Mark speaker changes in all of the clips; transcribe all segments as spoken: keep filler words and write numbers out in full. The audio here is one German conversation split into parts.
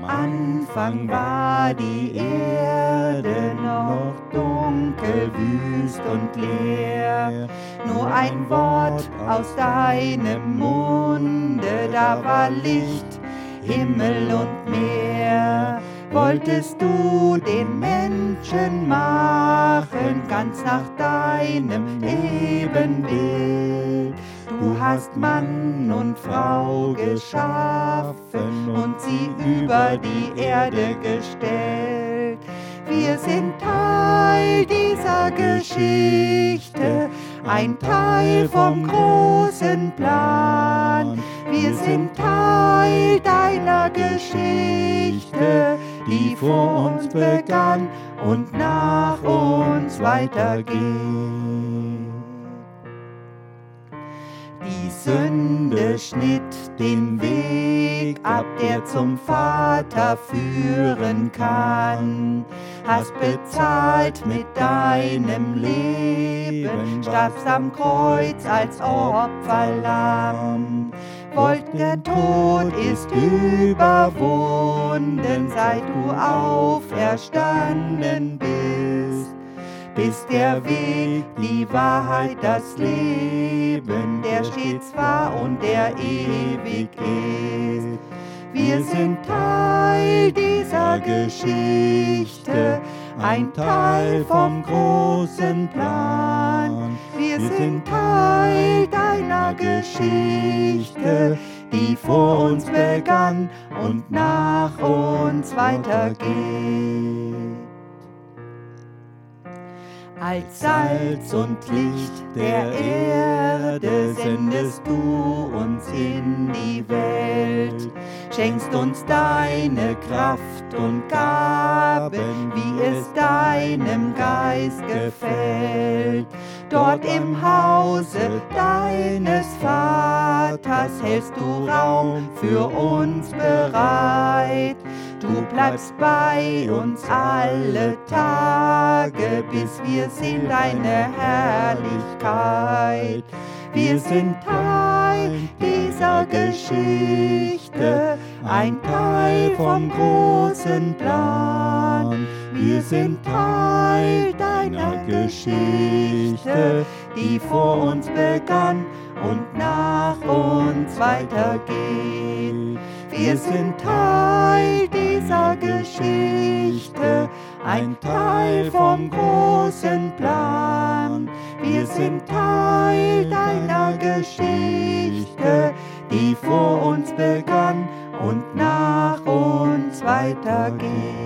Speaker 1: Anfang war die Erde noch dunkel, wüst und leer. Nur ein Wort aus deinem Munde, da war Licht, Himmel und Meer. Wolltest du den Menschen machen, ganz nach deinem Ebenbild. Du hast Mann und Frau geschaffen und sie über die Erde gestellt. Wir sind Teil dieser Geschichte, ein Teil vom großen Plan. Wir sind Teil deiner Geschichte, die vor uns begann und nach uns weitergeht. Die Sünde schnitt den Weg ab, der zum Vater führen kann. Hast bezahlt mit deinem Leben, starbst am Kreuz als Opferlamm. Wollt der Tod ist überwunden, seit du auferstanden bist. Bist der Weg, die Wahrheit, das Leben, der stets war und der ewig ist. Wir sind Teil dieser Geschichte, ein Teil vom großen Plan. Wir sind Teil deiner Geschichte, die vor uns begann und nach uns weitergeht. Als Salz und Licht der Erde sendest du uns in die Welt, schenkst uns deine Kraft und Gaben, wie es deinem Geist gefällt. Dort im Hause deines Vaters hältst du Raum für uns bereit. Du bleibst bei uns alle Tage, bis wir sehen deine Herrlichkeit. Wir sind Teil dieser Geschichte, ein Teil vom großen Plan. Wir sind Teil deiner Geschichte, die vor uns begann und nach uns weitergeht. Wir sind Teil dieser Geschichte, ein Teil vom großen Plan. Wir sind Teil deiner Geschichte, die vor uns begann und nach uns weitergeht.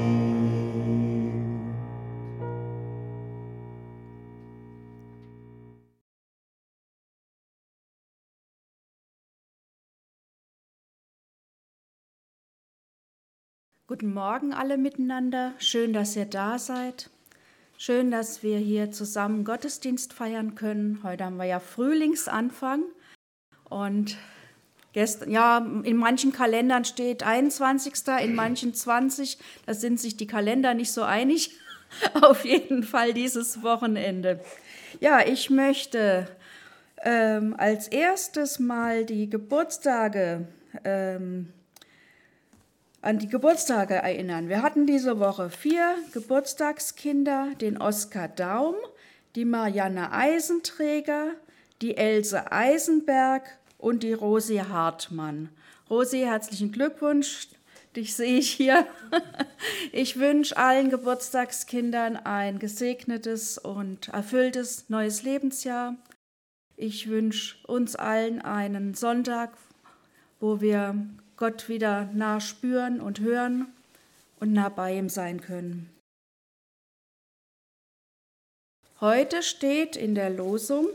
Speaker 2: Guten Morgen alle miteinander. Schön, dass ihr da seid. Schön, dass wir hier zusammen Gottesdienst feiern können. Heute haben wir ja Frühlingsanfang und gestern, ja, in manchen Kalendern steht einundzwanzigster, in manchen zwanzig. Da sind sich die Kalender nicht so einig. Auf jeden Fall dieses Wochenende. Ja, ich möchte ähm, als erstes mal die Geburtstage ähm, an die Geburtstage erinnern. Wir hatten diese Woche vier Geburtstagskinder, den Oskar Daum, die Marianne Eisenträger, die Else Eisenberg und die Rosi Hartmann. Rosi, herzlichen Glückwunsch, dich sehe ich hier. Ich wünsche allen Geburtstagskindern ein gesegnetes und erfülltes neues Lebensjahr. Ich wünsche uns allen einen Sonntag, wo wir Gott wieder nah spüren und hören und nah bei ihm sein können. Heute steht in der Losung,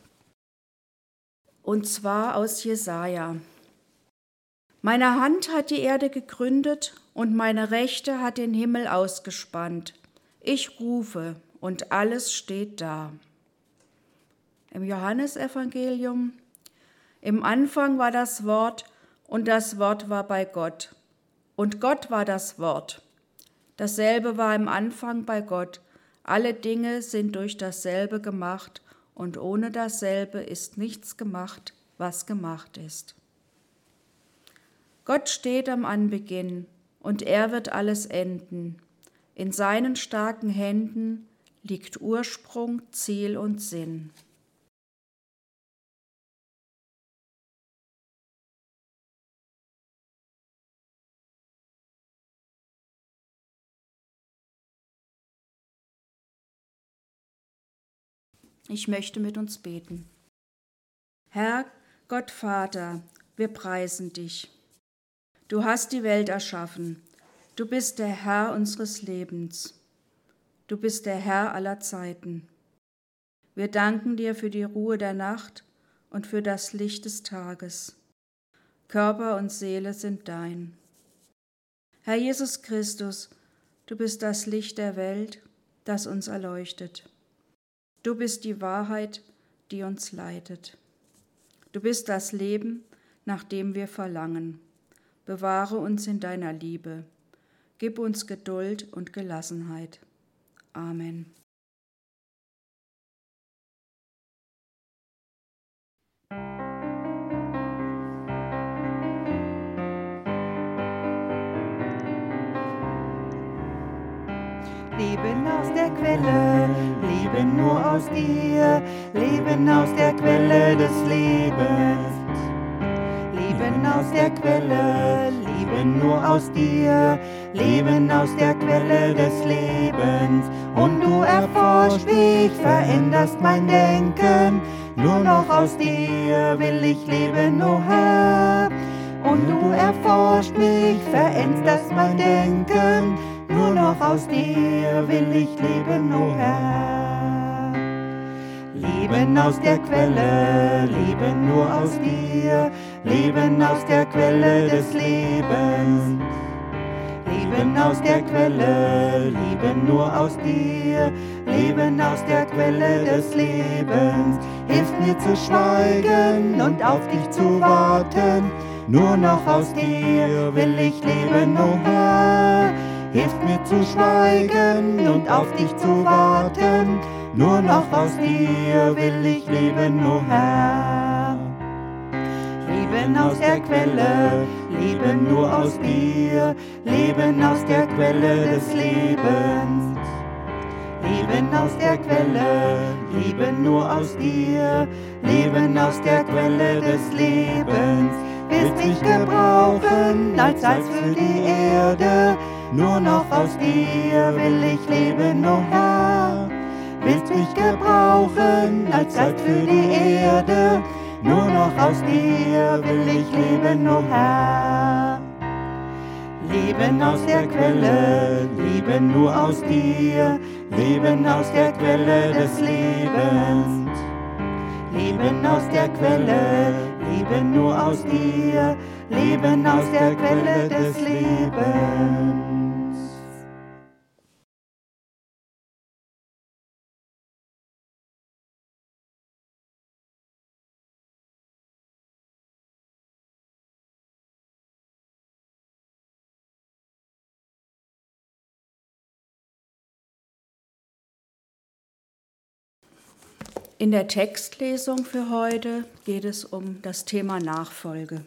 Speaker 2: und zwar aus Jesaja: Meine Hand hat die Erde gegründet und meine Rechte hat den Himmel ausgespannt. Ich rufe und alles steht da. Im Johannesevangelium: Im Anfang war das Wort, und das Wort war bei Gott. Und Gott war das Wort. Dasselbe war im Anfang bei Gott. Alle Dinge sind durch dasselbe gemacht, und ohne dasselbe ist nichts gemacht, was gemacht ist. Gott steht am Anbeginn. und er wird alles enden. In seinen starken Händen liegt Ursprung, Ziel und Sinn. Ich möchte mit uns beten. Herr Gott Vater, wir preisen dich. Du hast die Welt erschaffen. Du bist der Herr unseres Lebens. Du bist der Herr aller Zeiten. Wir danken dir für die Ruhe der Nacht und für das Licht des Tages. Körper und Seele sind dein. Herr Jesus Christus, du bist das Licht der Welt, das uns erleuchtet. Du bist die Wahrheit, die uns leitet. Du bist das Leben, nach dem wir verlangen. Bewahre uns in deiner Liebe. Gib uns Geduld und Gelassenheit. Amen.
Speaker 1: Leben aus der Quelle, Leben nur aus dir, Leben aus der Quelle des Lebens. Leben aus der Quelle, Leben nur aus dir, Leben aus der Quelle des Lebens. Und du erforscht mich, veränderst mein Denken, nur noch aus dir will ich leben, o Herr. Und du erforscht mich, veränderst mein Denken, nur noch aus dir will ich leben, o Herr. Leben aus der Quelle, Leben nur aus dir, Leben aus der Quelle des Lebens. Leben aus der Quelle, Leben nur aus dir, Leben aus der Quelle des Lebens. Hilf mir zu schweigen und auf dich zu warten, nur noch aus dir will ich leben, o Herr. Hilf mir zu schweigen und auf dich zu warten, nur noch aus dir will ich leben, o Herr. Leben aus der Quelle, Leben nur aus dir, Leben aus der Quelle des Lebens. Leben aus der Quelle, Leben nur aus dir, Leben aus der Quelle des Lebens. Willst mich gebrauchen als Salz für die Erde, nur noch aus dir will ich leben, o Herr. Willst mich gebrauchen als Salz für die Erde, nur noch aus dir will ich leben, o Herr. Leben aus der Quelle, Leben nur aus dir, Leben aus der Quelle des Lebens. Leben aus der Quelle, Leben nur aus dir, Leben aus der Quelle des Lebens.
Speaker 2: In der Textlesung für heute geht es um das Thema Nachfolge.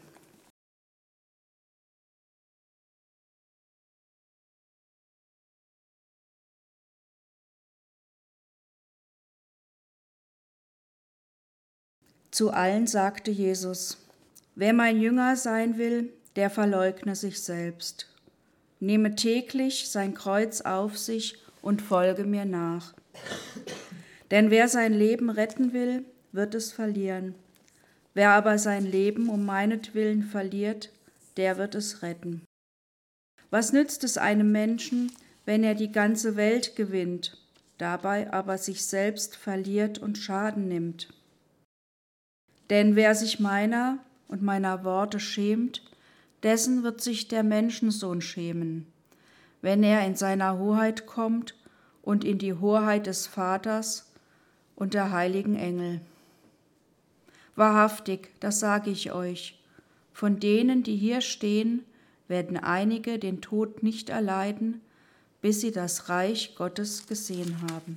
Speaker 2: Zu allen sagte Jesus: Wer mein Jünger sein will, der verleugne sich selbst, nehme täglich sein Kreuz auf sich und folge mir nach. Denn wer sein Leben retten will, wird es verlieren. Wer aber sein Leben um meinetwillen verliert, der wird es retten. Was nützt es einem Menschen, wenn er die ganze Welt gewinnt, dabei aber sich selbst verliert und Schaden nimmt? Denn wer sich meiner und meiner Worte schämt, dessen wird sich der Menschensohn schämen, wenn er in seiner Hoheit kommt und in die Hoheit des Vaters und der heiligen Engel. Wahrhaftig, das sage ich euch, von denen, die hier stehen, werden einige den Tod nicht erleiden, bis sie das Reich Gottes gesehen haben.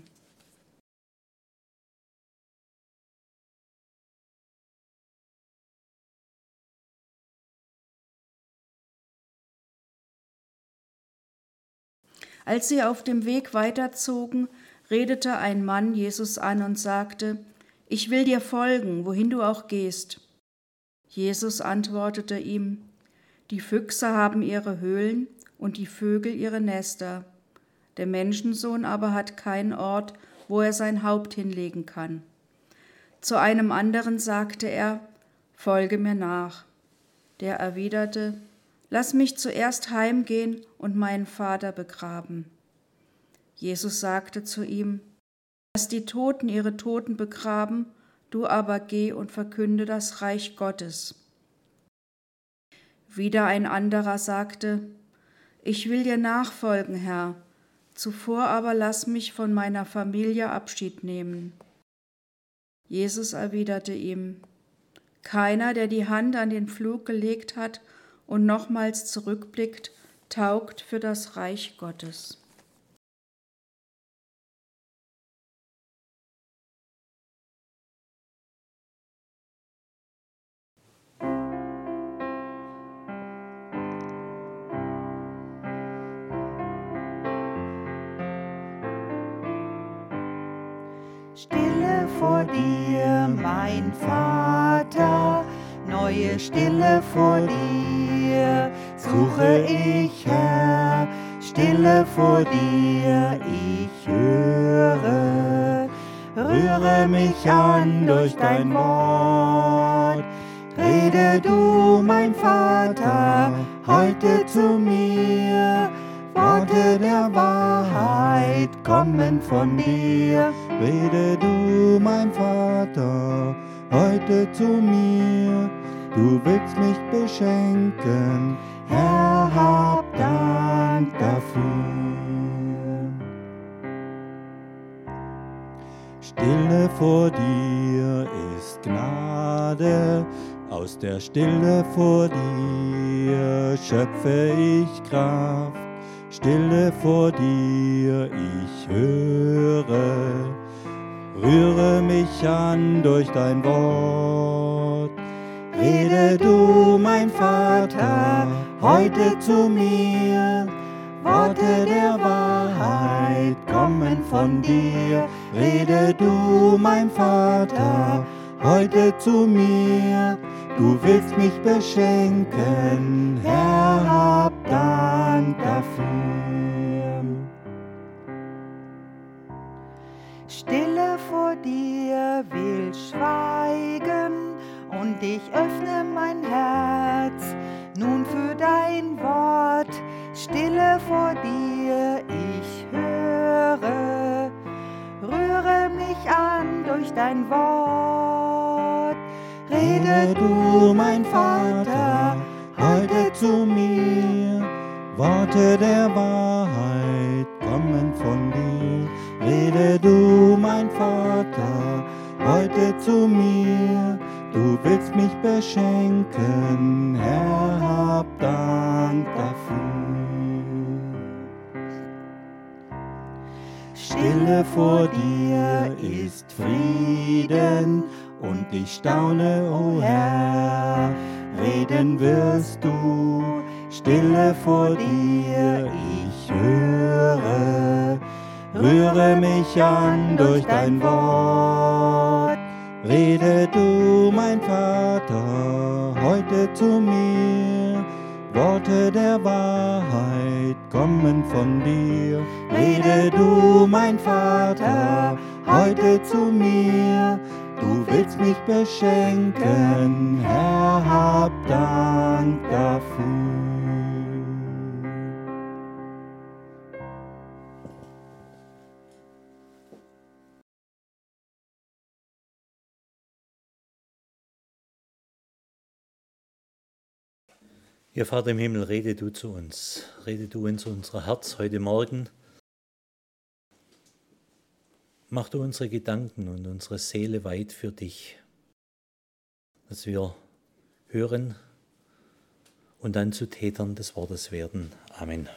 Speaker 2: Als sie auf dem Weg weiterzogen, redete ein Mann Jesus an und sagte: Ich will dir folgen, wohin du auch gehst. Jesus antwortete ihm: Die Füchse haben ihre Höhlen und die Vögel ihre Nester. Der Menschensohn aber hat keinen Ort, wo er sein Haupt hinlegen kann. Zu einem anderen sagte er: Folge mir nach. Der erwiderte: Lass mich zuerst heimgehen und meinen Vater begraben. Jesus sagte zu ihm: Lass die Toten ihre Toten begraben, du aber geh und verkünde das Reich Gottes. Wieder ein anderer sagte: Ich will dir nachfolgen, Herr, zuvor aber lass mich von meiner Familie Abschied nehmen. Jesus erwiderte ihm: Keiner, der die Hand an den Pflug gelegt hat und nochmals zurückblickt, taugt für das Reich Gottes.
Speaker 1: Stille vor dir, mein Vater, neue Stille vor dir, suche ich, Herr, Stille vor dir, ich höre, rühre mich an durch dein Wort. Rede du, mein Vater, heute zu mir, Worte der Wahrheit kommen von dir. Rede du, mein Vater, heute zu mir. Du willst mich beschenken, Herr, hab Dank dafür. Stille vor dir ist Gnade, aus der Stille vor dir schöpfe ich Kraft. Stille vor dir, ich höre, rühre mich an durch dein Wort. Rede du, mein Vater, heute zu mir, Worte der Wahrheit kommen von dir. Rede du, mein Vater, heute zu mir, du willst mich beschenken, Herr, hab Dank dafür. Stille vor dir will schweigen und ich öffne mein Herz nun für dein Wort. Stille vor dir, ich höre, rühre mich an durch dein Wort. Rede du, mein Vater, heute zu mir, Worte der Wahrheit kommen von dir. Rede du, mein Vater, heute zu mir, du willst mich beschenken, Herr, hab Dank dafür. Stille vor dir ist Frieden und ich staune, o Herr, reden wirst du. Stille vor dir, ich höre, rühre mich an durch dein Wort. Rede du, mein Vater, heute zu mir, Worte der Wahrheit kommen von dir. Rede du, mein Vater, heute zu mir, du willst mich beschenken, Herr, hab Dank dafür.
Speaker 3: Ja, Vater im Himmel, rede du zu uns, rede du in unser Herz heute Morgen. Mach du unsere Gedanken und unsere Seele weit für dich, dass wir hören und dann zu Tätern des Wortes werden. Amen.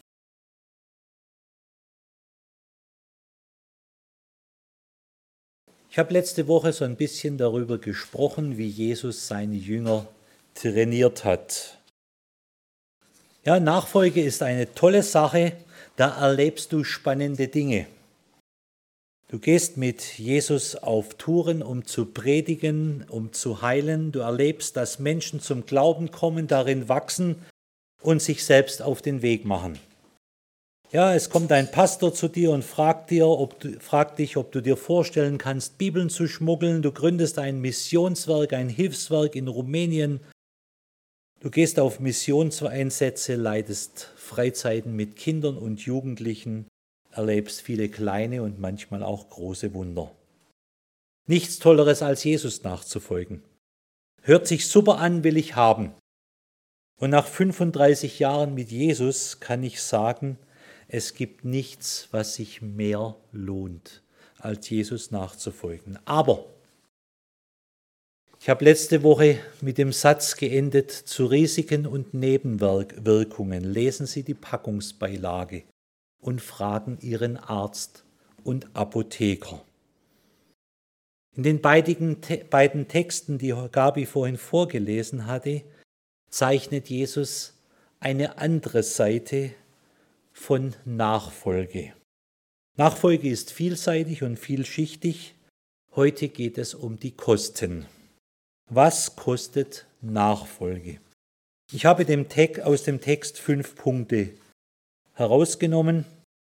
Speaker 3: Ich habe letzte Woche so ein bisschen darüber gesprochen, wie Jesus seine Jünger trainiert hat. Ja, Nachfolge ist eine tolle Sache, da erlebst du spannende Dinge. Du gehst mit Jesus auf Touren, um zu predigen, um zu heilen. Du erlebst, dass Menschen zum Glauben kommen, darin wachsen und sich selbst auf den Weg machen. Ja, es kommt ein Pastor zu dir und fragt, dir, ob du, fragt dich, ob du dir vorstellen kannst, Bibeln zu schmuggeln. Du gründest ein Missionswerk, ein Hilfswerk in Rumänien. Du gehst auf Missionseinsätze, leitest Freizeiten mit Kindern und Jugendlichen, erlebst viele kleine und manchmal auch große Wunder. Nichts Tolleres als Jesus nachzufolgen. Hört sich super an, will ich haben. Und nach fünfunddreißig Jahren mit Jesus kann ich sagen, es gibt nichts, was sich mehr lohnt, als Jesus nachzufolgen. Aber ich habe letzte Woche mit dem Satz geendet, zu Risiken und Nebenwirkungen lesen Sie die Packungsbeilage und fragen Ihren Arzt und Apotheker. In den beiden, beiden Texten, die Gabi vorhin vorgelesen hatte, zeichnet Jesus eine andere Seite von Nachfolge. Nachfolge ist vielseitig und vielschichtig. Heute geht es um die Kosten. Was kostet Nachfolge? Ich habe dem Text, aus dem Text fünf Punkte herausgenommen.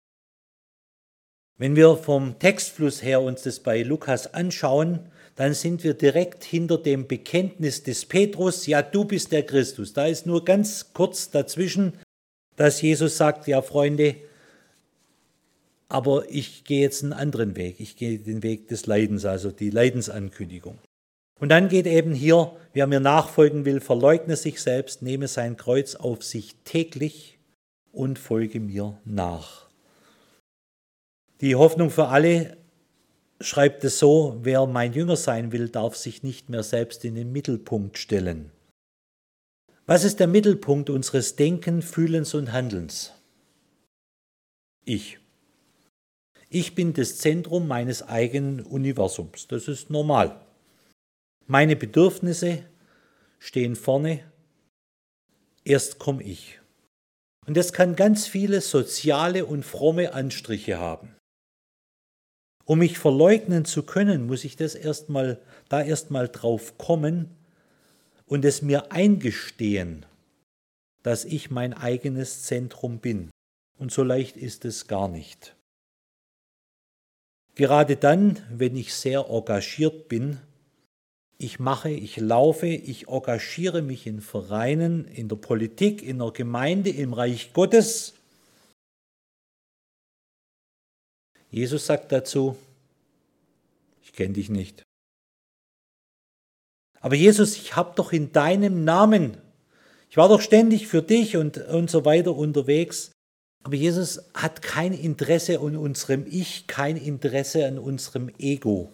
Speaker 3: Wenn wir vom Textfluss her uns das bei Lukas anschauen, dann sind wir direkt hinter dem Bekenntnis des Petrus, ja, du bist der Christus. Da ist nur ganz kurz dazwischen, dass Jesus sagt, ja, Freunde, aber ich gehe jetzt einen anderen Weg. Ich gehe den Weg des Leidens, also die Leidensankündigung. Und dann geht eben hier, wer mir nachfolgen will, verleugne sich selbst, nehme sein Kreuz auf sich täglich und folge mir nach. Die Hoffnung für alle schreibt es so, wer mein Jünger sein will, darf sich nicht mehr selbst in den Mittelpunkt stellen. Was ist der Mittelpunkt unseres Denkens, Fühlens und Handelns? Ich. Ich bin das Zentrum meines eigenen Universums. Das ist normal. Meine Bedürfnisse stehen vorne. Erst komme ich. Und das kann ganz viele soziale und fromme Anstriche haben. Um mich verleugnen zu können, muss ich das erstmal, da erstmal drauf kommen und es mir eingestehen, dass ich mein eigenes Zentrum bin. Und so leicht ist es gar nicht. Gerade dann, wenn ich sehr engagiert bin, ich mache, ich laufe, ich engagiere mich in Vereinen, in der Politik, in der Gemeinde, im Reich Gottes. Jesus sagt dazu, ich kenne dich nicht. Aber Jesus, ich habe doch in deinem Namen, ich war doch ständig für dich und, und so weiter unterwegs. Aber Jesus hat kein Interesse an unserem Ich, kein Interesse an unserem Ego.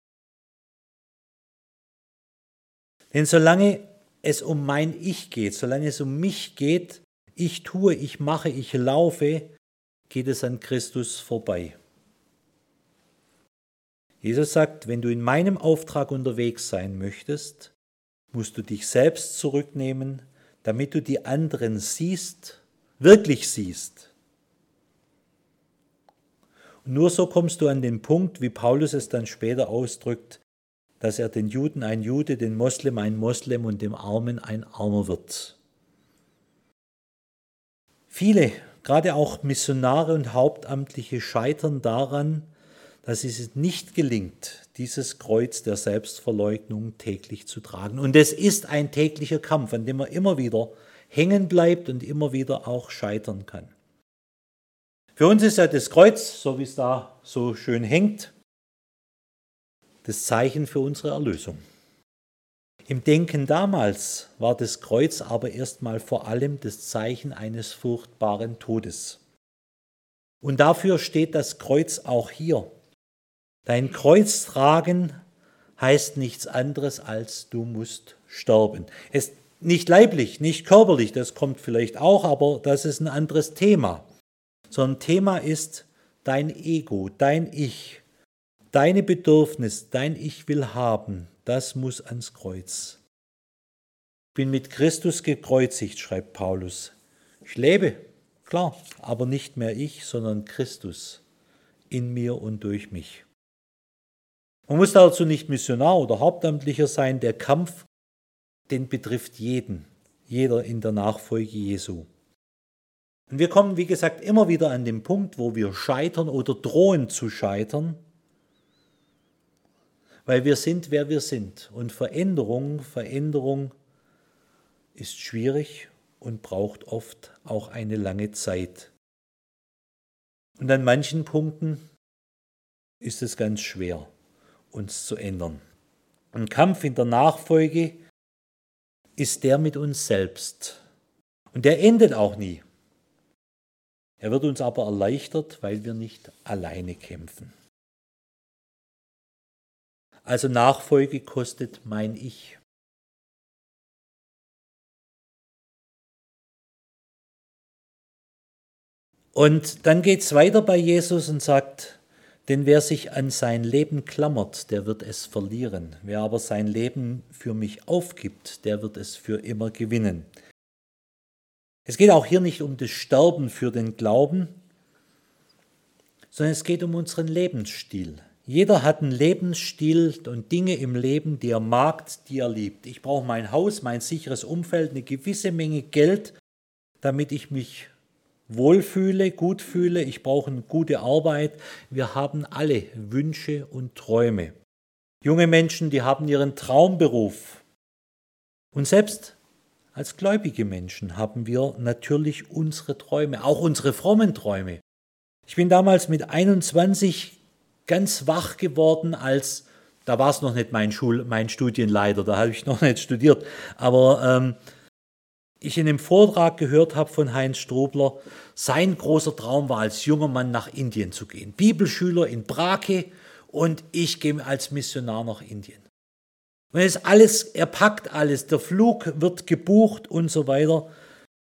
Speaker 3: Denn solange es um mein Ich geht, solange es um mich geht, ich tue, ich mache, ich laufe, geht es an Christus vorbei. Jesus sagt, wenn du in meinem Auftrag unterwegs sein möchtest, musst du dich selbst zurücknehmen, damit du die anderen siehst, wirklich siehst. Und nur so kommst du an den Punkt, wie Paulus es dann später ausdrückt, dass er den Juden ein Jude, den Moslem ein Moslem und dem Armen ein Armer wird. Viele, gerade auch Missionare und Hauptamtliche, scheitern daran, dass es nicht gelingt, dieses Kreuz der Selbstverleugnung täglich zu tragen. Und es ist ein täglicher Kampf, an dem man immer wieder hängen bleibt und immer wieder auch scheitern kann. Für uns ist ja das Kreuz, so wie es da so schön hängt, das Zeichen für unsere Erlösung. Im Denken damals war das Kreuz aber erstmal vor allem das Zeichen eines furchtbaren Todes. Und dafür steht das Kreuz auch hier. Dein Kreuz tragen heißt nichts anderes, als du musst sterben. Es nicht leiblich, nicht körperlich, das kommt vielleicht auch, aber das ist ein anderes Thema. Sondern Thema ist dein Ego, dein Ich, deine Bedürfnisse, dein Ich will haben, das muss ans Kreuz. Ich bin mit Christus gekreuzigt, schreibt Paulus. Ich lebe Klar, aber nicht mehr ich, sondern Christus in mir und durch mich. Man muss dazu nicht Missionar oder Hauptamtlicher sein. Der Kampf, den betrifft jeden, jeder in der Nachfolge Jesu. Und wir kommen, wie gesagt, immer wieder an den Punkt, wo wir scheitern oder drohen zu scheitern, weil wir sind, wer wir sind. Und Veränderung, Veränderung ist schwierig und braucht oft auch eine lange Zeit. Und an manchen Punkten ist es ganz schwer, uns zu ändern. Ein Kampf in der Nachfolge ist der mit uns selbst. Und der endet auch nie. Er wird uns aber erleichtert, weil wir nicht alleine kämpfen. Also Nachfolge kostet mein Ich. Und dann geht es weiter bei Jesus und sagt, denn wer sich an sein Leben klammert, der wird es verlieren. Wer aber sein Leben für mich aufgibt, der wird es für immer gewinnen. Es geht auch hier nicht um das Sterben für den Glauben, sondern es geht um unseren Lebensstil. Jeder hat einen Lebensstil und Dinge im Leben, die er mag, die er liebt. Ich brauche mein Haus, mein sicheres Umfeld, eine gewisse Menge Geld, damit ich mich wohlfühle, gut fühle. Ich brauche eine gute Arbeit. Wir haben alle Wünsche und Träume. Junge Menschen, die haben ihren Traumberuf. Und selbst als gläubige Menschen haben wir natürlich unsere Träume, auch unsere frommen Träume. Ich bin damals mit einundzwanzig ganz wach geworden, als, da war es noch nicht mein, Schul, mein Studienleiter, da habe ich noch nicht studiert, aber ähm, ich in einem Vortrag gehört habe von Heinz Strobler, sein großer Traum war, als junger Mann nach Indien zu gehen. Bibelschüler in Brake und ich gehe als Missionar nach Indien. Und es ist alles, er packt alles, der Flug wird gebucht und so weiter.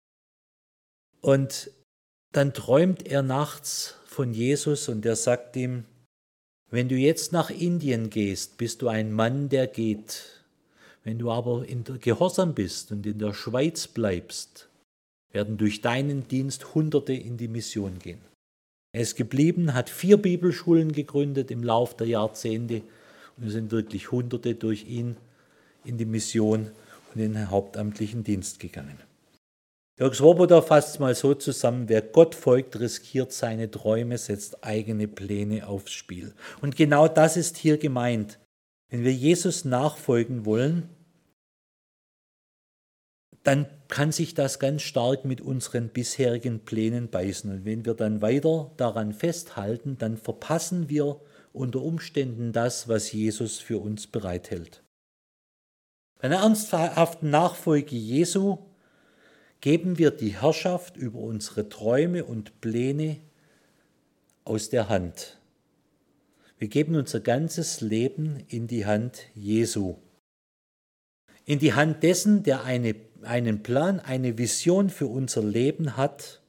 Speaker 3: Und dann träumt er nachts von Jesus und er sagt ihm, wenn du jetzt nach Indien gehst, bist du ein Mann, der geht. Wenn du aber in der Gehorsam bist und in der Schweiz bleibst, werden durch deinen Dienst Hunderte in die Mission gehen. Er ist geblieben, hat vier Bibelschulen gegründet im Lauf der Jahrzehnte und es sind wirklich Hunderte durch ihn in die Mission und in den hauptamtlichen Dienst gegangen. Jörg Swoboda fasst es mal so zusammen, wer Gott folgt, riskiert seine Träume, setzt eigene Pläne aufs Spiel. Und genau das ist hier gemeint. Wenn wir Jesus nachfolgen wollen, dann kann sich das ganz stark mit unseren bisherigen Plänen beißen. Und wenn wir dann weiter daran festhalten, dann verpassen wir unter Umständen das, was Jesus für uns bereithält. Bei einer ernsthaften Nachfolge Jesu geben wir die Herrschaft über unsere Träume und Pläne aus der Hand. Wir geben unser ganzes Leben in die Hand Jesu. In die Hand dessen, der eine, einen Plan, eine Vision für unser Leben hat.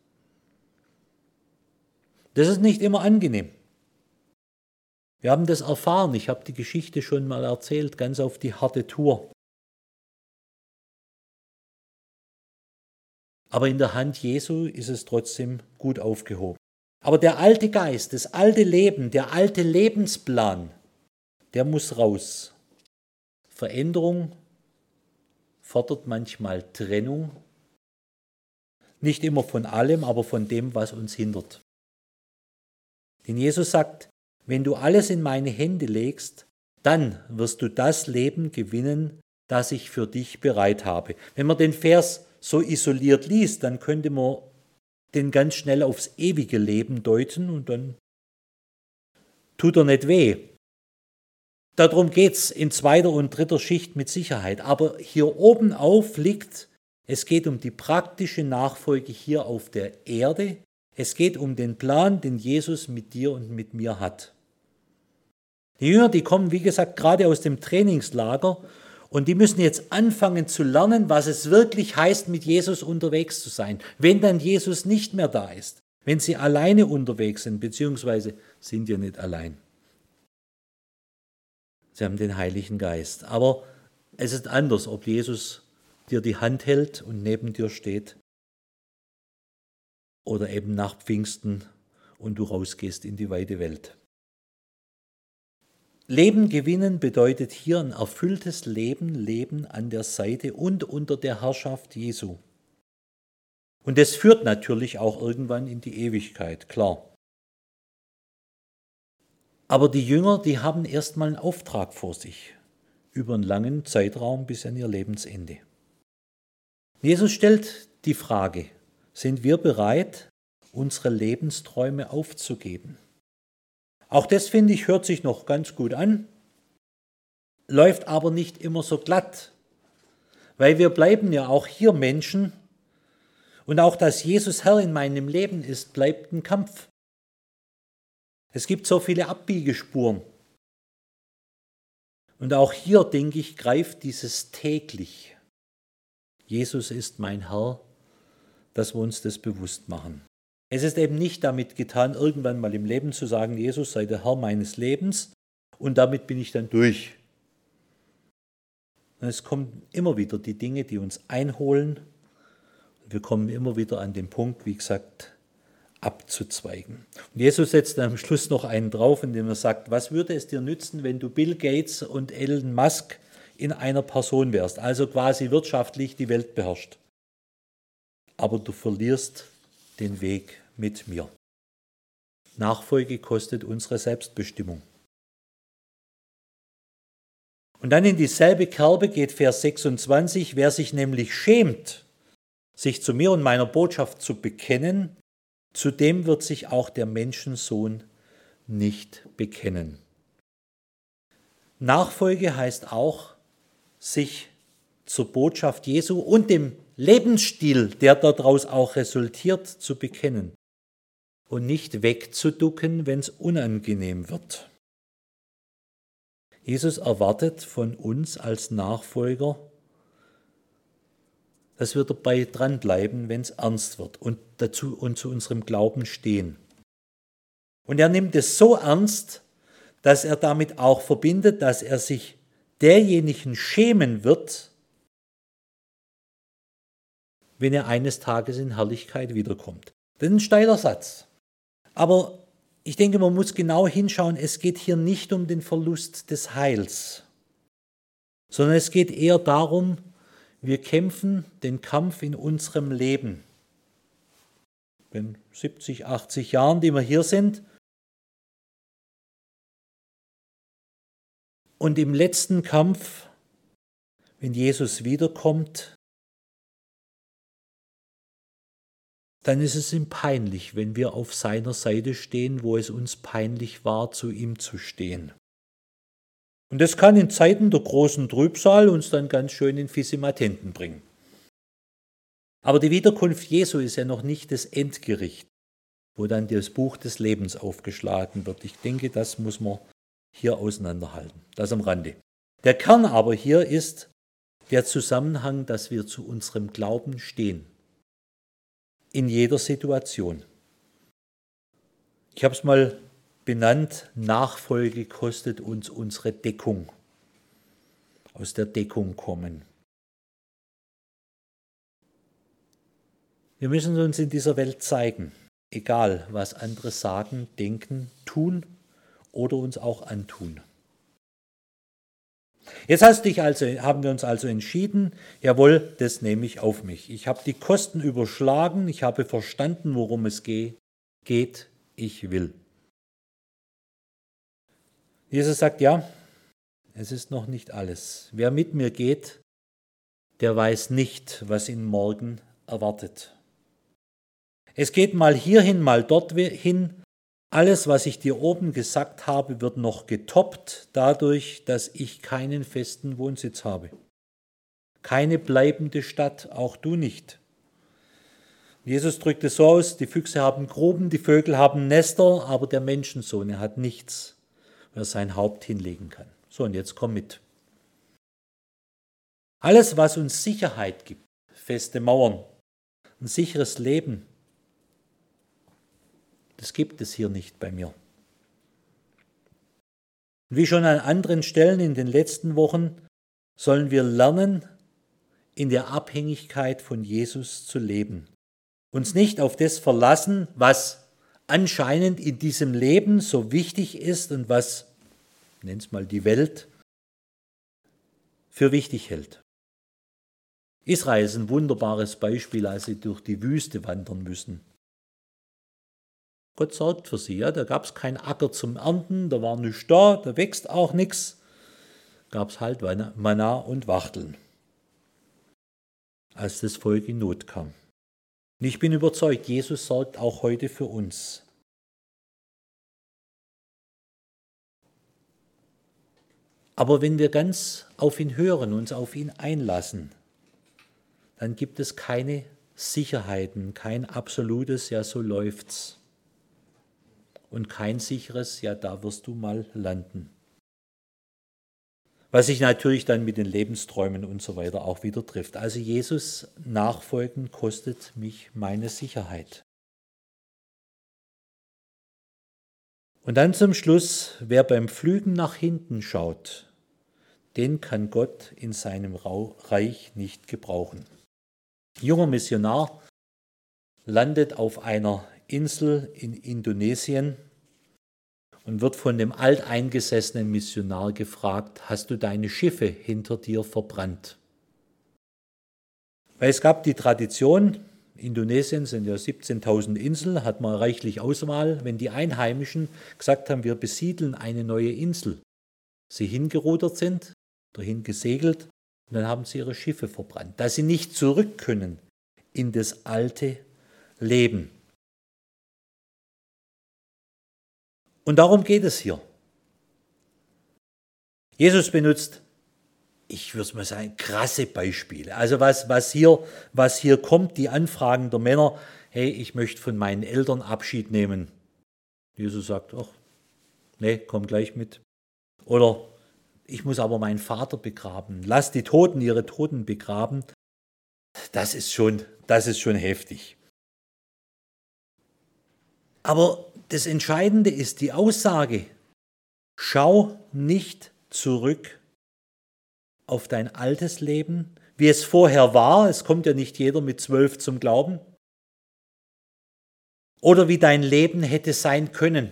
Speaker 3: Das ist nicht immer angenehm. Wir haben das erfahren, ich habe die Geschichte schon mal erzählt, ganz auf die harte Tour. Aber in der Hand Jesu ist es trotzdem gut aufgehoben. Aber der alte Geist, das alte Leben, der alte Lebensplan, der muss raus. Veränderung fordert manchmal Trennung. Nicht immer von allem, aber von dem, was uns hindert. Denn Jesus sagt, wenn du alles in meine Hände legst, dann wirst du das Leben gewinnen, das ich für dich bereit habe. Wenn man den Vers so isoliert liest, dann könnte man den ganz schnell aufs ewige Leben deuten und dann tut er nicht weh. Darum geht es in zweiter und dritter Schicht mit Sicherheit. Aber hier oben auf liegt, es geht um die praktische Nachfolge hier auf der Erde. Es geht um den Plan, den Jesus mit dir und mit mir hat. Die Jünger, die kommen, wie gesagt, gerade aus dem Trainingslager und die müssen jetzt anfangen zu lernen, was es wirklich heißt, mit Jesus unterwegs zu sein, wenn dann Jesus nicht mehr da ist, wenn sie alleine unterwegs sind, beziehungsweise sind ja nicht allein. Sie haben den Heiligen Geist. Aber es ist anders, ob Jesus dir die Hand hält und neben dir steht oder eben nach Pfingsten und du rausgehst in die weite Welt. Leben gewinnen bedeutet hier ein erfülltes Leben, Leben an der Seite und unter der Herrschaft Jesu. Und das führt natürlich auch irgendwann in die Ewigkeit, klar. Aber die Jünger, die haben erstmal einen Auftrag vor sich, über einen langen Zeitraum bis an ihr Lebensende. Jesus stellt die Frage, sind wir bereit, unsere Lebensträume aufzugeben? Auch das, finde ich, hört sich noch ganz gut an, läuft aber nicht immer so glatt, weil wir bleiben ja auch hier Menschen und auch, dass Jesus Herr in meinem Leben ist, bleibt ein Kampf. Es gibt so viele Abbiegespuren. Und auch hier, denke ich, greift dieses täglich. Jesus ist mein Herr, dass wir uns das bewusst machen. Es ist eben nicht damit getan, irgendwann mal im Leben zu sagen, Jesus sei der Herr meines Lebens und damit bin ich dann durch. Und es kommen immer wieder die Dinge, die uns einholen. Und wir kommen immer wieder an den Punkt, wie gesagt, abzuzweigen. Und Jesus setzt am Schluss noch einen drauf, indem er sagt, was würde es dir nützen, wenn du Bill Gates und Elon Musk in einer Person wärst, also quasi wirtschaftlich die Welt beherrscht. Aber du verlierst den Weg mit mir. Nachfolge kostet unsere Selbstbestimmung. Und dann in dieselbe Kerbe geht Vers sechsundzwanzig, wer sich nämlich schämt, sich zu mir und meiner Botschaft zu bekennen, zu dem wird sich auch der Menschensohn nicht bekennen. Nachfolge heißt auch, sich zur Botschaft Jesu und dem Lebensstil, der daraus auch resultiert, zu bekennen und nicht wegzuducken, wenn es unangenehm wird. Jesus erwartet von uns als Nachfolger, dass wir dabei dranbleiben, wenn es ernst wird und dazu und zu unserem Glauben stehen. Und er nimmt es so ernst, dass er damit auch verbindet, dass er sich derjenigen schämen wird, wenn er eines Tages in Herrlichkeit wiederkommt. Das ist ein steiler Satz. Aber ich denke, man muss genau hinschauen, es geht hier nicht um den Verlust des Heils, sondern es geht eher darum, wir kämpfen den Kampf in unserem Leben. In siebzig, achtzig Jahren, die wir hier sind. Und im letzten Kampf, wenn Jesus wiederkommt, dann ist es ihm peinlich, wenn wir auf seiner Seite stehen, wo es uns peinlich war, zu ihm zu stehen. Und das kann in Zeiten der großen Trübsal uns dann ganz schön in Fissimatenten bringen. Aber die Wiederkunft Jesu ist ja noch nicht das Endgericht, wo dann das Buch des Lebens aufgeschlagen wird. Ich denke, das muss man hier auseinanderhalten. Das am Rande. Der Kern aber hier ist der Zusammenhang, dass wir zu unserem Glauben stehen. In jeder Situation. Ich habe es mal benannt, Nachfolge kostet uns unsere Deckung. Aus der Deckung kommen. Wir müssen uns in dieser Welt zeigen, egal was andere sagen, denken, tun oder uns auch antun. Jetzt hast dich also, haben wir uns also entschieden, jawohl, das nehme ich auf mich. Ich habe die Kosten überschlagen, ich habe verstanden, worum es geht, ich will. Jesus sagt, ja, es ist noch nicht alles. Wer mit mir geht, der weiß nicht, was ihn morgen erwartet. Es geht mal hierhin, mal dorthin. Alles, was ich dir oben gesagt habe, wird noch getoppt dadurch, dass ich keinen festen Wohnsitz habe. Keine bleibende Stadt, auch du nicht. Jesus drückt es so aus, die Füchse haben Gruben, die Vögel haben Nester, aber der Menschensohn, er hat nichts, wo er sein Haupt hinlegen kann. So, und jetzt komm mit. Alles, was uns Sicherheit gibt, feste Mauern, ein sicheres Leben, das gibt es hier nicht bei mir. Wie schon an anderen Stellen in den letzten Wochen sollen wir lernen, in der Abhängigkeit von Jesus zu leben. uns nicht auf das verlassen, was anscheinend in diesem Leben so wichtig ist und was, nenn es mal die Welt, für wichtig hält. Israel ist ein wunderbares Beispiel, als sie durch die Wüste wandern müssen. Gott sorgt für sie, ja, da gab es keinen Acker zum Ernten, da war nichts da, da wächst auch nichts. Gab es halt Manna und Wachteln, als das Volk in Not kam. Und ich bin überzeugt, Jesus sorgt auch heute für uns. Aber wenn wir ganz auf ihn hören, uns auf ihn einlassen, dann gibt es keine Sicherheiten, kein absolutes, ja so läuft's. Und kein sicheres, ja da wirst du mal landen. Was sich natürlich dann mit den Lebensträumen und so weiter auch wieder trifft. Also Jesus nachfolgen kostet mich meine Sicherheit. Und dann zum Schluss, wer beim Pflügen nach hinten schaut, den kann Gott in seinem Reich nicht gebrauchen. Ein junger Missionar landet auf einer Insel in Indonesien und wird von dem alteingesessenen Missionar gefragt, hast du deine Schiffe hinter dir verbrannt? Weil es gab die Tradition, Indonesien sind ja siebzehntausend Inseln, hat man reichlich Auswahl, wenn die Einheimischen gesagt haben, wir besiedeln eine neue Insel, sie hingerudert sind, dahin gesegelt, und dann haben sie ihre Schiffe verbrannt, dass sie nicht zurück können in das alte Leben. Und darum geht es hier. Jesus benutzt, ich würde mal sagen, krasse Beispiele. Also was, was, hier, was hier kommt, die Anfragen der Männer, hey, ich möchte von meinen Eltern Abschied nehmen. Jesus sagt, ach, nee, komm gleich mit. Oder ich muss aber meinen Vater begraben. Lass die Toten ihre Toten begraben. Das ist schon, das ist schon heftig. Aber das Entscheidende ist die Aussage, schau nicht zurück auf dein altes Leben, wie es vorher war. Es kommt ja nicht jeder mit zwölf zum Glauben. Oder wie dein Leben hätte sein können.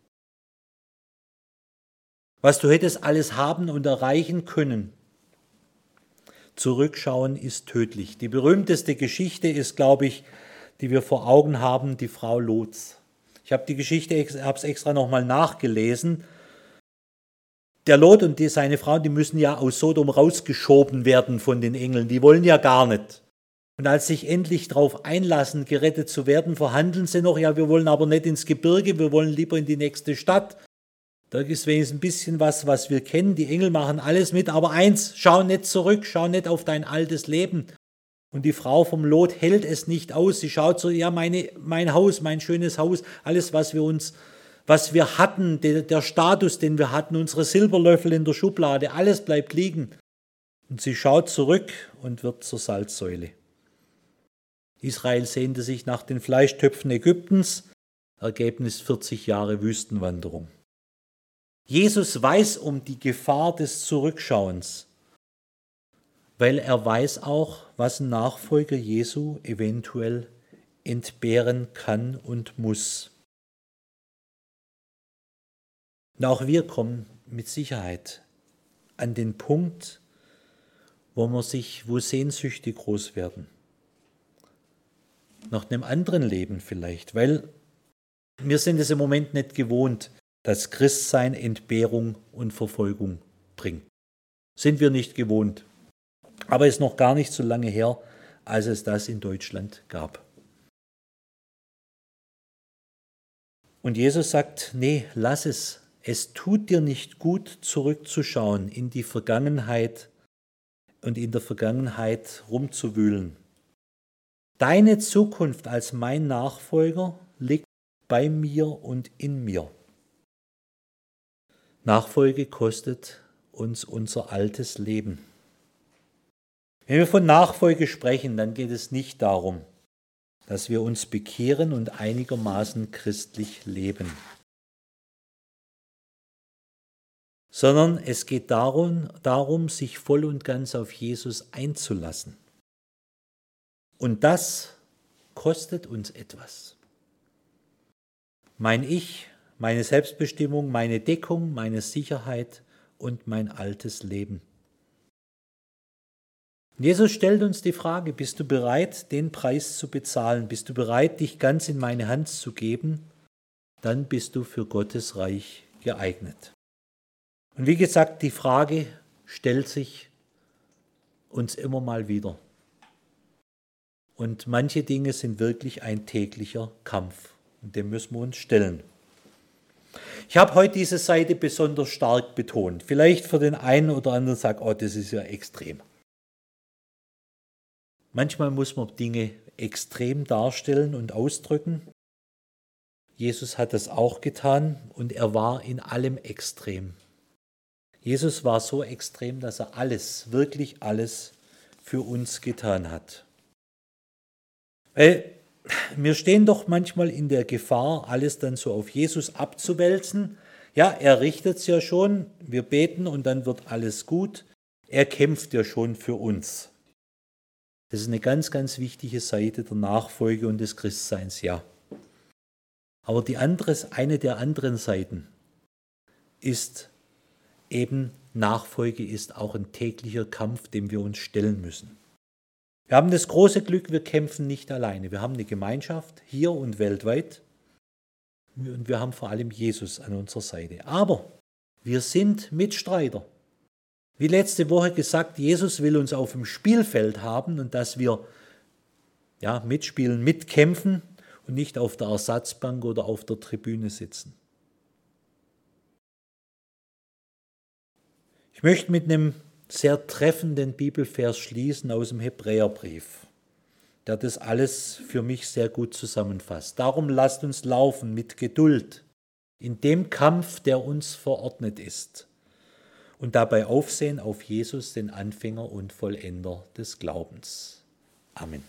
Speaker 3: Was du hättest alles haben und erreichen können. Zurückschauen ist tödlich. Die berühmteste Geschichte ist, glaube ich, die wir vor Augen haben, die Frau Lots. Ich habe die Geschichte, habe es extra nochmal nachgelesen. Der Lot und die, seine Frau, die müssen ja aus Sodom rausgeschoben werden von den Engeln. Die wollen ja gar nicht. Und als sie sich endlich darauf einlassen, gerettet zu werden, verhandeln sie noch, ja, wir wollen aber nicht ins Gebirge, wir wollen lieber in die nächste Stadt. Da ist wenigstens ein bisschen was, was wir kennen. Die Engel machen alles mit, aber eins, schau nicht zurück, schau nicht auf dein altes Leben. Und die Frau vom Lot hält es nicht aus. Sie schaut so, ja, meine, mein Haus, mein schönes Haus, alles, was wir uns, was wir hatten, der, der Status, den wir hatten, unsere Silberlöffel in der Schublade, alles bleibt liegen. Und sie schaut zurück und wird zur Salzsäule. Israel sehnte sich nach den Fleischtöpfen Ägyptens, Ergebnis vierzig Jahre Wüstenwanderung. Jesus weiß um die Gefahr des Zurückschauens, weil er weiß auch, was ein Nachfolger Jesu eventuell entbehren kann und muss. Und auch wir kommen mit Sicherheit an den Punkt, wo man sich, wo Sehnsüchte groß werden. Nach einem anderen Leben vielleicht, weil wir sind es im Moment nicht gewohnt, dass Christsein Entbehrung und Verfolgung bringt. Sind wir nicht gewohnt. Aber es ist noch gar nicht so lange her, als es das in Deutschland gab. Und Jesus sagt, nee, lass es. Es tut dir nicht gut, zurückzuschauen in die Vergangenheit und in der Vergangenheit rumzuwühlen. Deine Zukunft als mein Nachfolger liegt bei mir und in mir. Nachfolge kostet uns unser altes Leben. Wenn wir von Nachfolge sprechen, dann geht es nicht darum, dass wir uns bekehren und einigermaßen christlich leben, sondern es geht darum, darum, sich voll und ganz auf Jesus einzulassen. Und das kostet uns etwas. Mein Ich, meine Selbstbestimmung, meine Deckung, meine Sicherheit und mein altes Leben. Jesus stellt uns die Frage, bist du bereit, den Preis zu bezahlen? Bist du bereit, dich ganz in meine Hand zu geben? Dann bist du für Gottes Reich geeignet. Und wie gesagt, die Frage stellt sich uns immer mal wieder. Und manche Dinge sind wirklich ein täglicher Kampf. Und dem müssen wir uns stellen. Ich habe heute diese Seite besonders stark betont. Vielleicht für den einen oder anderen sagt, oh, das ist ja extrem. Manchmal muss man Dinge extrem darstellen und ausdrücken. Jesus hat das auch getan und er war in allem extrem. Jesus war so extrem, dass er alles, wirklich alles für uns getan hat. Weil wir stehen doch manchmal in der Gefahr, alles dann so auf Jesus abzuwälzen. Ja, er richtet es ja schon, wir beten und dann wird alles gut. Er kämpft ja schon für uns. Das ist eine ganz, ganz wichtige Seite der Nachfolge und des Christseins, ja. Aber die andere, eine der anderen Seiten ist eben, Nachfolge ist auch ein täglicher Kampf, dem wir uns stellen müssen. Wir haben das große Glück, wir kämpfen nicht alleine. Wir haben eine Gemeinschaft hier und weltweit und wir haben vor allem Jesus an unserer Seite. Aber wir sind Mitstreiter. Wie letzte Woche gesagt, Jesus will uns auf dem Spielfeld haben und dass wir ja, mitspielen, mitkämpfen und nicht auf der Ersatzbank oder auf der Tribüne sitzen. Ich möchte mit einem sehr treffenden Bibelvers schließen aus dem Hebräerbrief, der das alles für mich sehr gut zusammenfasst. Darum lasst uns laufen mit Geduld in dem Kampf, der uns verordnet ist, und dabei aufsehen auf Jesus, den Anfänger und Vollender des Glaubens. Amen.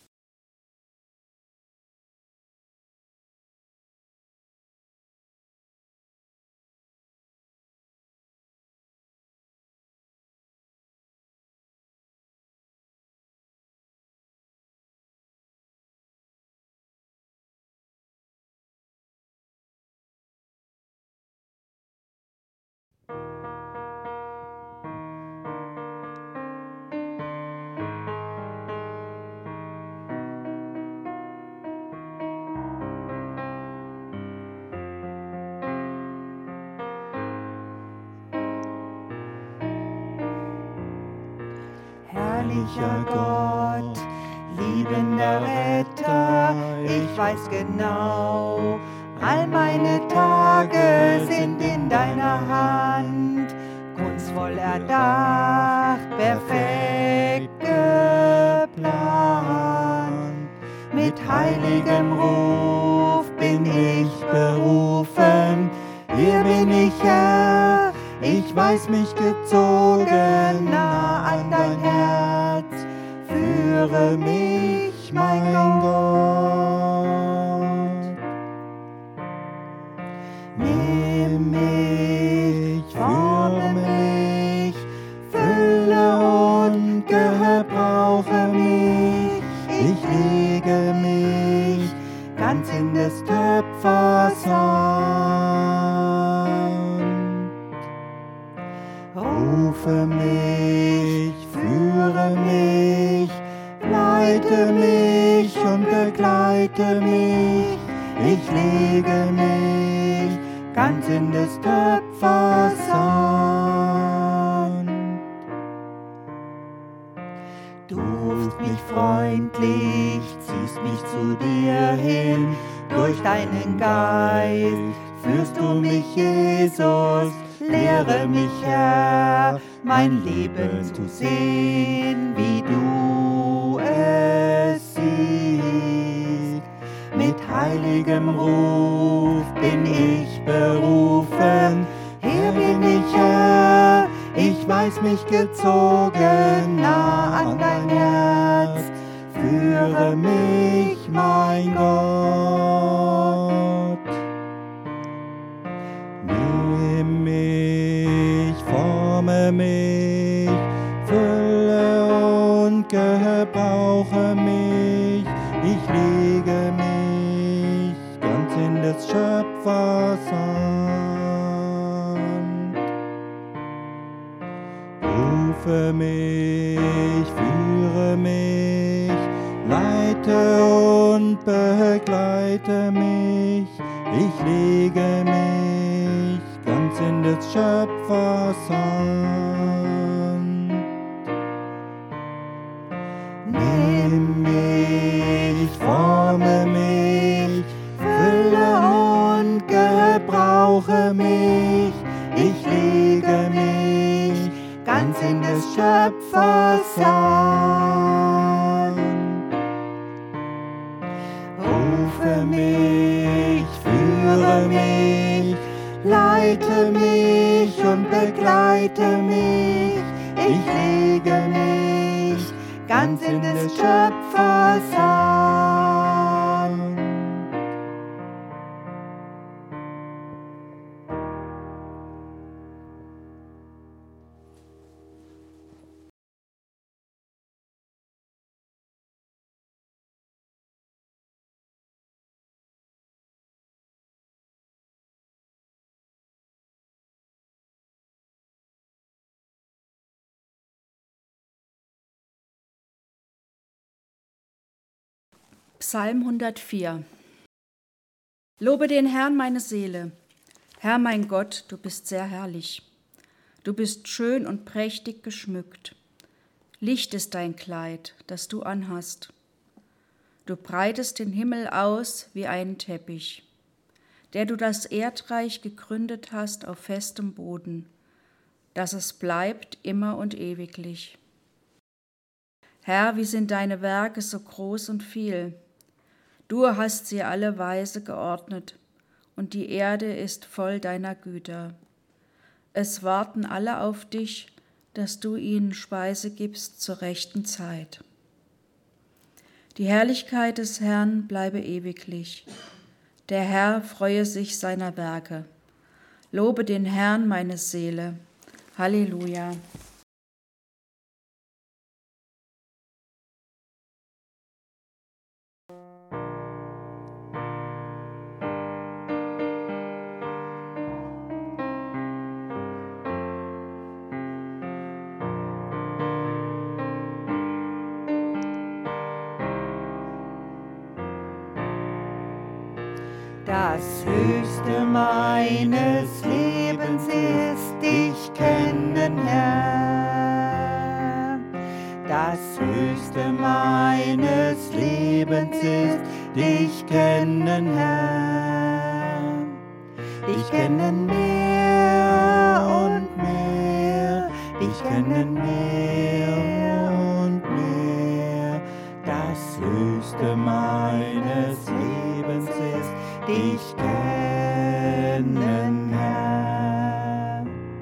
Speaker 1: Herrlicher Gott, liebender Retter, ich weiß genau, all meine Tage sind in deiner Hand, kunstvoll erdacht, perfekt geplant. Mit heiligem Ruf bin ich berufen, hier bin ich Herr, ich weiß mich gezogen nah an dein Herz, führe mich, mein Gott. Nimm mich, forme mich, fülle und gebrauche mich, ich lege mich ganz in des Töpfers Hand. Rufe mich, führe mich, leite mich und begleite mich, ich lege mich ganz in des Töpfers Hand. Du rufst mich freundlich, ziehst mich zu dir hin, durch deinen Geist führst du mich, Jesus. Lehre mich, Herr, mein Leben zu sehen, wie du es siehst. Mit heiligem Ruf bin ich berufen, hier bin ich, Herr, ich weiß mich gezogen nah an dein Herz, führe mich, mein Gott. Nimm mich, forme mich, fülle und gebrauche mich, ich lege mich ganz in des Schöpfers Hand. Rufe mich, führe mich, leite und begleite mich. Ich lege mich ganz in des Schöpfers Hand. Nimm mich, forme mich, fülle und gebrauche mich. Ich lege mich ganz in des Schöpfers Hand. Rufe mich, führe mich, leite mich und begleite mich. Ich lege mich ganz in des Schöpfers Hand.
Speaker 2: Psalm hundertvier. Lobe den Herrn, meine Seele. Herr mein Gott, du bist sehr herrlich. Du bist schön und prächtig geschmückt. Licht ist dein Kleid, das du anhast. Du breitest den Himmel aus wie einen Teppich, der du das Erdreich gegründet hast auf festem Boden, dass es bleibt immer und ewiglich. Herr, wie sind deine Werke so groß und viel? Du hast sie alle weise geordnet, und die Erde ist voll deiner Güter. Es warten alle auf dich, dass du ihnen Speise gibst zur rechten Zeit. Die Herrlichkeit des Herrn bleibe ewiglich. Der Herr freue sich seiner Werke. Lobe den Herrn, meine Seele. Halleluja.
Speaker 1: Das Höchste meines Lebens ist dich kennen, Herr. Das Höchste meines Lebens ist dich kennen, Herr. Dich kennen mehr und mehr, dich kennen mehr und mehr. Das Höchste meines Lebens ist dich kennen, Herr.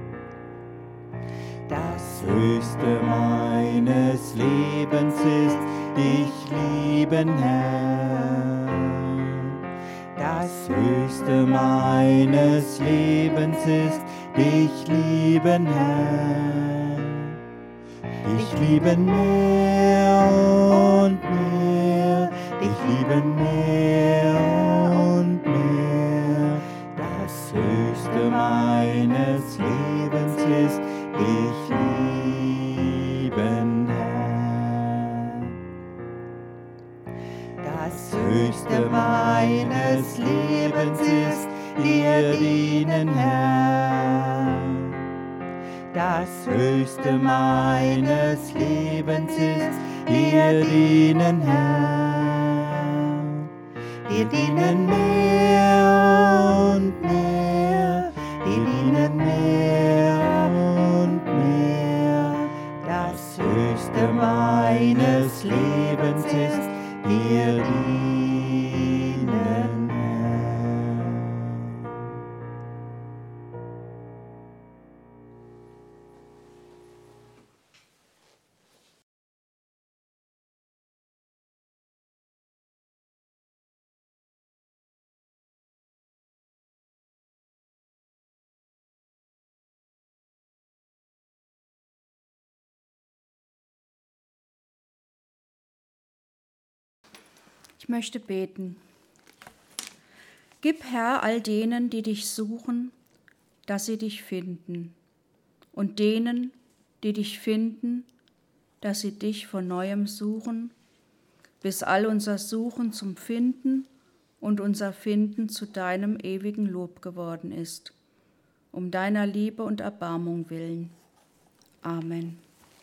Speaker 1: Das Höchste meines Lebens ist dich lieben, Herr. Das Höchste meines Lebens ist dich lieben, Herr. Dich lieben mehr und mehr, dich lieben mehr und mehr. Das Höchste meines Lebens ist dich lieben, Herr. Das Höchste meines Lebens ist dir dienen, Herr. Das Höchste meines Lebens ist dir dienen, Herr. Dir dienen mehr und mehr, dir dienen mehr und mehr. Das Höchste meines Lebens ist dir dienen.
Speaker 2: Ich möchte beten. Gib, Herr, all denen, die dich suchen, dass sie dich finden, und denen, die dich finden, dass sie dich von neuem suchen, bis all unser Suchen zum Finden und unser Finden zu deinem ewigen Lob geworden ist, um deiner Liebe und Erbarmung willen. Amen.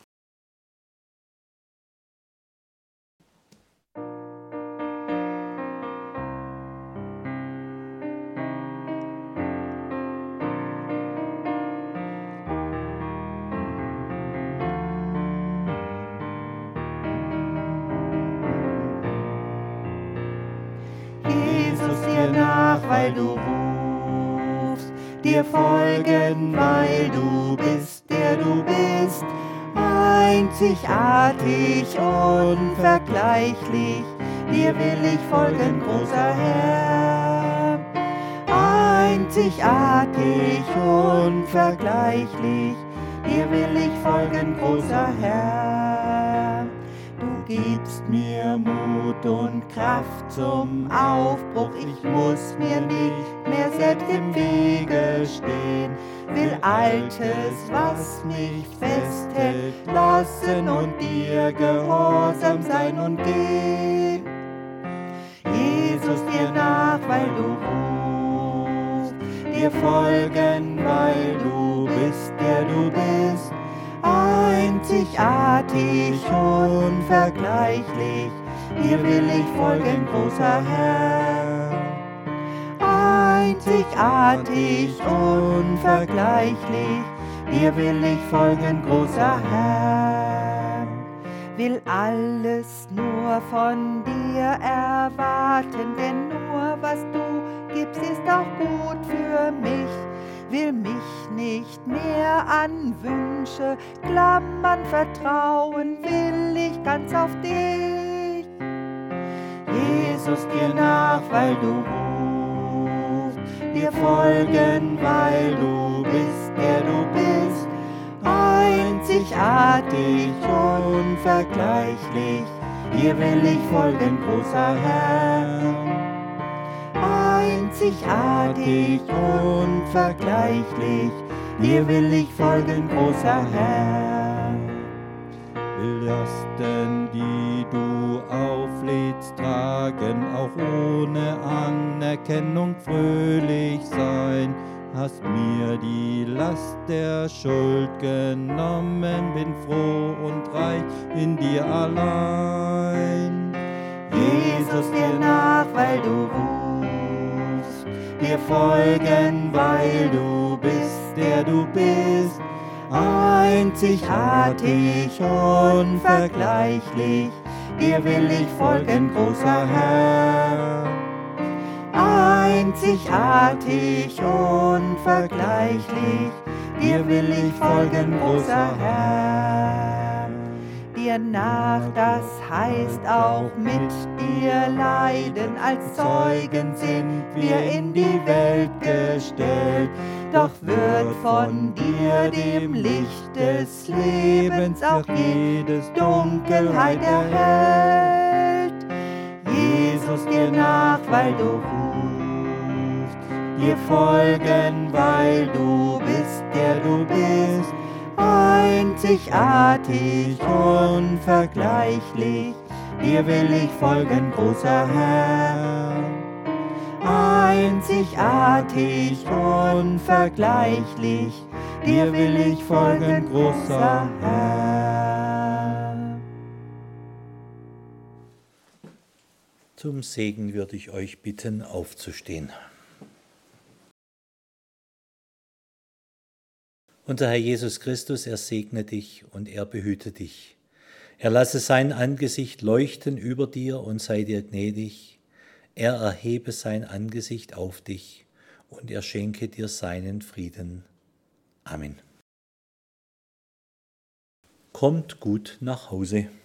Speaker 1: Weil du rufst, dir folgen, weil du bist, der du bist, einzigartig, unvergleichlich, dir will ich folgen, großer Herr. Einzigartig, unvergleichlich, dir will ich folgen, großer Herr. Du gibst mir Mut und Kraft zum Aufbruch, ich muss mir nicht mehr selbst im Wege stehen, will Altes, was mich festhält, lassen und dir gehorsam sein und gehen. Jesus, dir nach, weil du rufst, dir folgen, weil du bist, der du bist, einzigartig, unvergleichlich, dir will ich folgen, großer Herr. Einzigartig, unvergleichlich, dir will ich folgen, großer Herr. Will alles nur von dir erwarten, denn nur was du gibst, ist auch gut für mich. Will mich nicht mehr an Wünsche klammern, vertrauen will ich ganz auf dich. Jesus, dir nach, weil du rufst, dir folgen, weil du bist, der du bist, einzigartig, unvergleichlich, dir will ich folgen, großer Herr. Einzigartig, unvergleichlich, dir will ich folgen, großer Herr. Will Lasten, die du auflädst, tragen, auch ohne Anerkennung fröhlich sein. Hast mir die Last der Schuld genommen, bin froh und reich in dir allein. Jesus, dir nach, weil du rufst, dir folgen, weil du bist, der du bist, einzigartig, unvergleichlich, dir will ich folgen, großer Herr. Einzigartig, unvergleichlich, dir will ich folgen, großer Herr. Dir nach, das heißt auch mit dir leiden, als Zeugen sind wir in die Welt gestellt. Doch wird von dir, dem Licht des Lebens, auch jedes Dunkelheit erhellt. Jesus, dir nach, weil du rufst, dir folgen, weil du bist, der du bist, einzigartig, unvergleichlich, dir will ich folgen, großer Herr. Einzigartig, unvergleichlich, dir will ich folgen, großer Herr.
Speaker 3: Zum Segen würde ich euch bitten, aufzustehen. Unser Herr Jesus Christus, er segne dich und er behüte dich. Er lasse sein Angesicht leuchten über dir und sei dir gnädig. Er erhebe sein Angesicht auf dich und er schenke dir seinen Frieden. Amen. Kommt gut nach Hause.